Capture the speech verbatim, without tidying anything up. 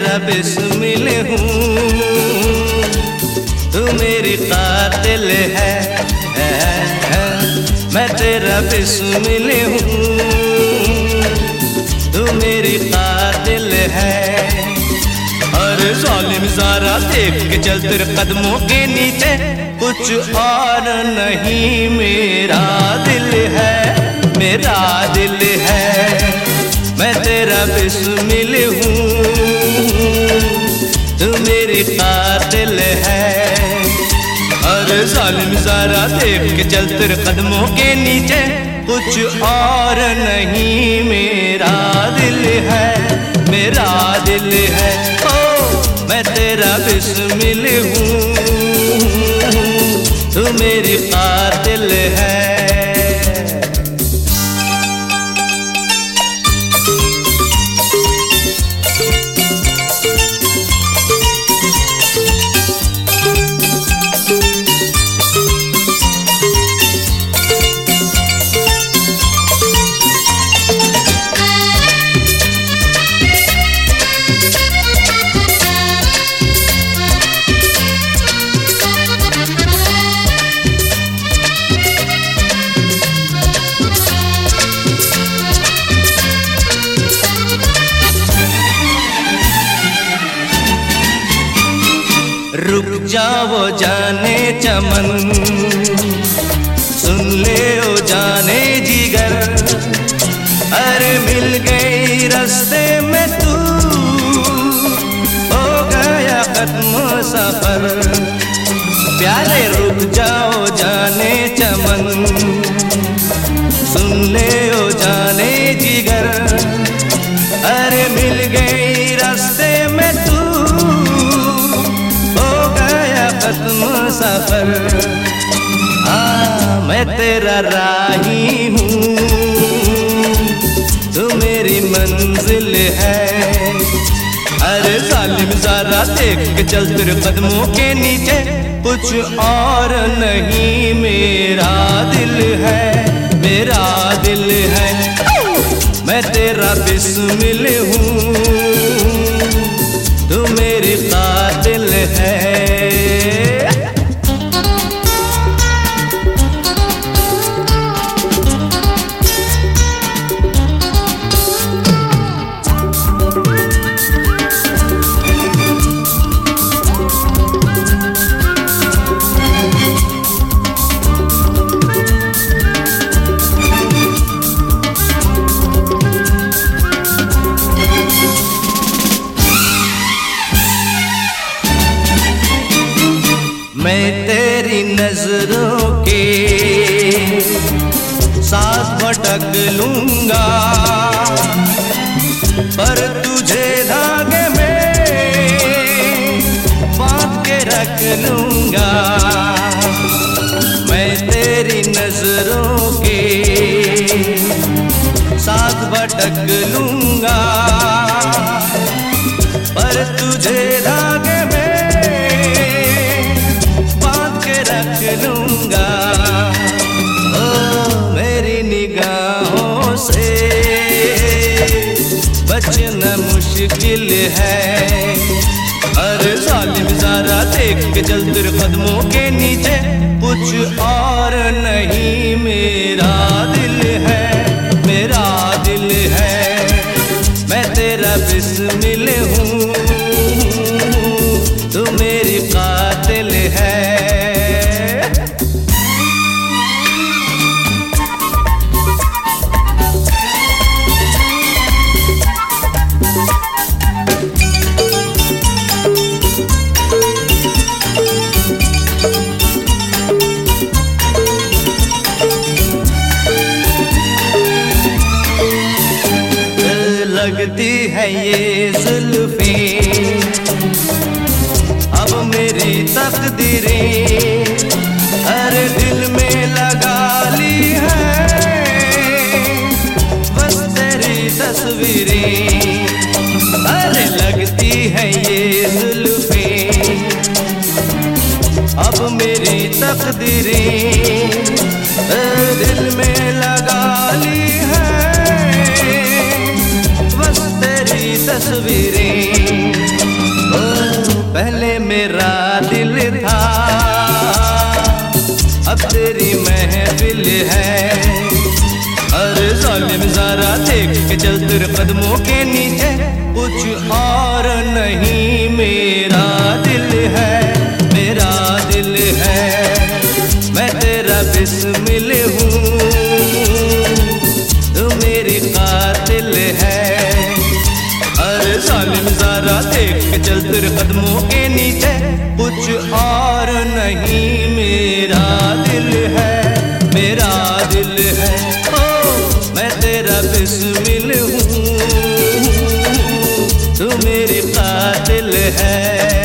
तेरा बिस्मिल हूँ, तू मेरी कातिल है, है, है। मैं तेरा बिस्मिल हूँ, तू मेरी कातिल है। और ज़ालिम ज़रा देख के चल तेरे कदमों के नीचे, कुछ और नहीं मेरा दिल है, मेरा दिल है। मैं तेरा बिस्मिल हूँ, तू मेरी कातिल है। और ज़ालिम ज़रा देख के चल तेरे कदमों के नीचे, कुछ और नहीं मेरा दिल है, मेरा दिल है। ओ मैं तेरा बिस्मिल हूँ, तू मेरी कातिल है। रुक जाओ जाने चमन, सुन ले ओ जाने जिगर। अरे मिल गई रास्ते में तू, हो गया खत्म सफर। प्यारे रुक जाओ जाने चमन, सुन ले ओ जाने जिगर। अरे मिल गई रास्ते में तू, खत्म सफर। हाँ मैं तेरा राही हूँ, तू मेरी मंजिल है। अरे ज़ालिम ज़रा देख के चल तेरे कदमों के नीचे, कुछ और नहीं मेरा दिल है, मेरा दिल है। मैं तेरा बिस्मिल हूँ, तू मेरी कातिल है। मैं तेरी नजरों के साथ भटक लूंगा, पर तुझे धागे में बांध के रख लूंगा। मैं तेरी नजरों के साथ भटक लूंगा, पर तुझे धागे में रख लूंगा। ओ मेरी निगाहों से बचना मुश्किल है। अरे ज़ालिम ज़रा देख के चल तेरे कदमों के नीचे, कुछ और नहीं मेरा दिल है, मेरा दिल है। मैं तेरा बिस्मिल हूँ, तू मेरी कातिल है। लगती है ये जुल्फें अब मेरी तकदीरें, अरे दिल में लगा ली है बस तेरी तस्वीरें। अरे लगती है ये जुल्फें अब मेरी तकदीरें, दिल में लगा ली है बस तेरी तस्वीरें। पहले मेरा दिल था, अब तेरी महफिल है। अरे जालिम ज़रा देख के चल तेरे कदमों के नीचे, कुछ और नहीं मेरा दिल है, मेरा दिल है। मैं तेरा बिस्मिल हूँ, तू मेरी कातिल है। अरे जालिम ज़रा देख के चल तेरे कदमों के नीचे, कुछ और नहीं मेरा दिल है, मेरा दिल है। ओ मैं तेरा बिस्मिल हूँ, तू मेरी कातिल है।